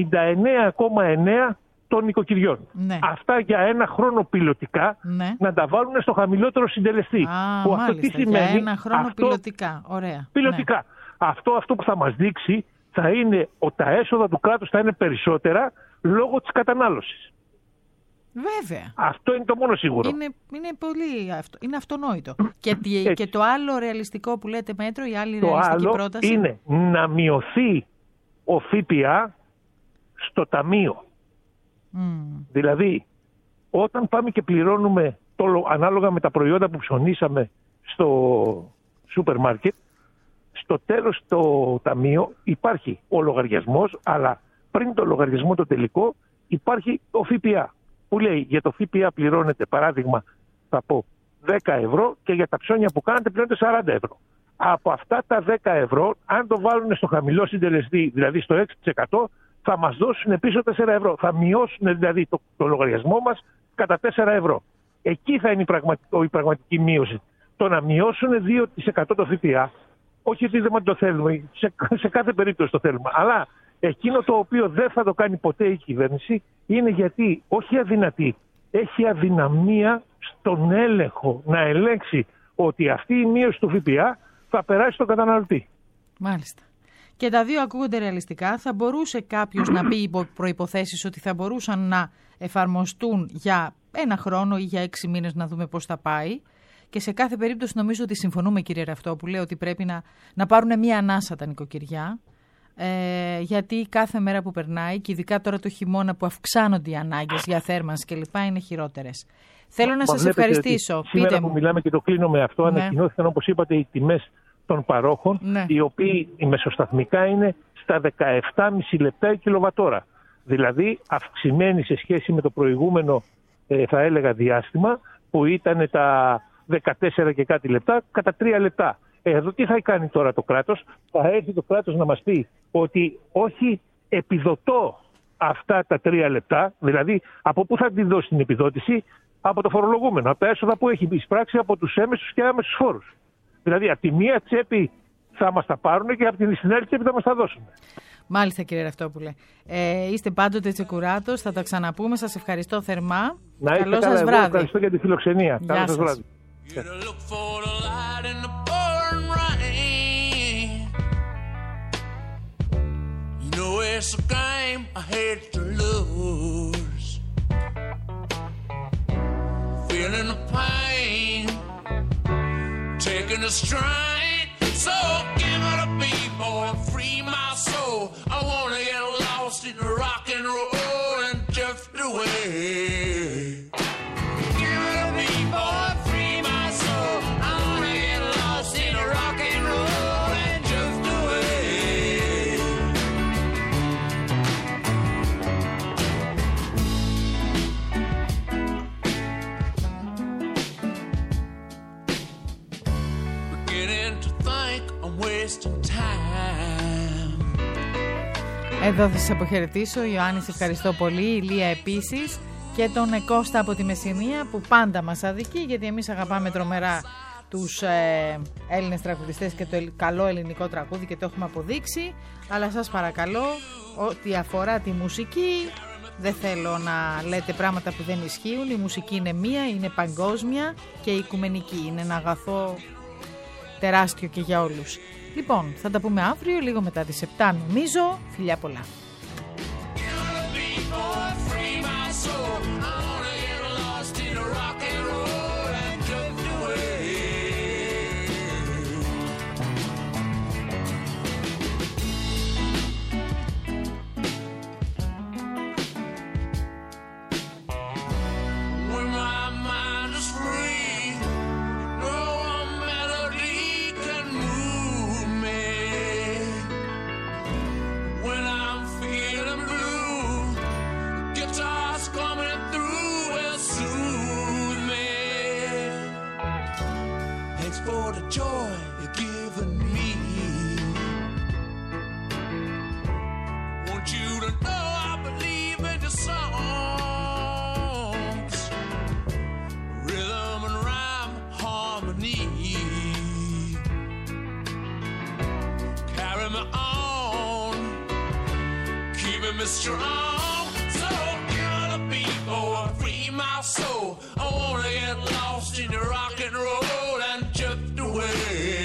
99,9% των νοικοκυριών. Ναι. Αυτά για ένα χρόνο πιλωτικά, να τα βάλουν στο χαμηλότερο συντελεστή. Που αυτό τι σημαίνει? Για ένα χρόνο πιλωτικά. Ωραία. Πιλωτικά. Ναι. Αυτό που θα μας δείξει θα είναι ότι τα έσοδα του κράτους θα είναι περισσότερα λόγω της κατανάλωσης. Βέβαια. Αυτό είναι το μόνο σίγουρο. Είναι αυτονόητο. Και το άλλο ρεαλιστικό που λέτε μέτρο, η άλλη το ρεαλιστική άλλο πρόταση είναι να μειωθεί ο ΦΠΑ στο ταμείο. Δηλαδή, όταν πάμε και πληρώνουμε ανάλογα με τα προϊόντα που ψωνίσαμε στο σούπερ μάρκετ, στο τέλος το ταμείο υπάρχει ο λογαριασμός, αλλά πριν το λογαριασμό το τελικό υπάρχει ο ΦΠΑ, που λέει για το ΦΠΑ πληρώνεται, παράδειγμα θα πω 10 ευρώ και για τα ψώνια που κάνετε πληρώνετε 40 ευρώ. Από αυτά τα 10 ευρώ, αν το βάλουν στο χαμηλό συντελεστή, δηλαδή στο 6%, θα μας δώσουν πίσω 4 ευρώ. Θα μειώσουν δηλαδή το λογαριασμό μας κατά 4 ευρώ. Εκεί θα είναι η πραγματική μείωση. Το να μειώσουν 2% το ΦΠΑ, όχι ότι δεν το θέλουμε, σε κάθε περίπτωση το θέλουμε, αλλά Εκείνο το οποίο δεν θα το κάνει ποτέ η κυβέρνηση είναι γιατί όχι αδυνατή, έχει αδυναμία στον έλεγχο, να ελέγξει ότι αυτή η μείωση του ΦΠΑ θα περάσει στον καταναλωτή. Μάλιστα. Και τα δύο ακούγονται ρεαλιστικά. Θα μπορούσε κάποιος να πει υπό προϋποθέσεις ότι θα μπορούσαν να εφαρμοστούν για 1 χρόνο ή για 6 μήνες, να δούμε πώς θα πάει. Και σε κάθε περίπτωση νομίζω ότι συμφωνούμε, κύριε Ραυτόπουλε, ότι πρέπει να πάρουν μία ανάσα τα νοικοκυριά. Γιατί κάθε μέρα που περνάει, και ειδικά τώρα το χειμώνα που αυξάνονται οι ανάγκες για θέρμανση κλπ, είναι χειρότερες. Θέλω να σας ευχαριστήσω. Σήμερα που μιλάμε, και το κλείνω με αυτό, ανακοινώθηκαν, όπως είπατε, οι τιμές των παρόχων, οι οποίοι οι μεσοσταθμικά είναι στα 17,5 λεπτά η κιλοβατόρα. Δηλαδή αυξημένη σε σχέση με το προηγούμενο, θα έλεγα, διάστημα, που ήταν τα 14 και κάτι λεπτά, κατά 3 λεπτά. Εδώ τι θα κάνει τώρα το κράτος? Θα έρθει το κράτος να μας πει ότι όχι, επιδοτώ αυτά τα 3 λεπτά, δηλαδή από πού θα την δώσει την επιδότηση? Από το φορολογούμενο, από τα έσοδα που έχει εισπράξει από τους έμεσους και άμεσους φόρους. Δηλαδή από τη μία τσέπη θα μας τα πάρουν και από την άλλη τσέπη θα μας τα δώσουν. Μάλιστα, κύριε Ραυτόπουλε. Είστε πάντοτε τσεκουράτος, θα τα ξαναπούμε. Σας ευχαριστώ θερμά. Να είστε καλά, εγώ ευχαριστώ για τη φιλοξενία. Καλό σας βράδυ. It's a game I hate to lose. Feeling the pain, taking the strain. So give it a beat, boy, free my soul. I wanna get lost in rock and roll and drift away. Give it a beat, boy, free my soul. I wanna get lost in rock and roll and drift away. Εδώ θα σας αποχαιρετήσω. Ιωάννη, σε ευχαριστώ πολύ. Ηλία επίσης. Και τον Κώστα από τη Μεσσηνία, που πάντα μας αδικεί, γιατί εμείς αγαπάμε τρομερά τους Έλληνες τραγουδιστές και το καλό ελληνικό τραγούδι, και το έχουμε αποδείξει. Αλλά σας παρακαλώ, ό,τι αφορά τη μουσική, δεν θέλω να λέτε πράγματα που δεν ισχύουν. Η μουσική είναι μία, είναι παγκόσμια και οικουμενική. Είναι ένα αγαθό τεράστιο και για όλους. Λοιπόν, θα τα πούμε αύριο, λίγο μετά τις 7 νομίζω. Φιλιά πολλά. For the joy you've given me, want you to know I believe in your songs, rhythm and rhyme, harmony, carry me on, keeping me strong. So give the beat, boy, free my soul. I wanna get lost in the rock and roll and drift away.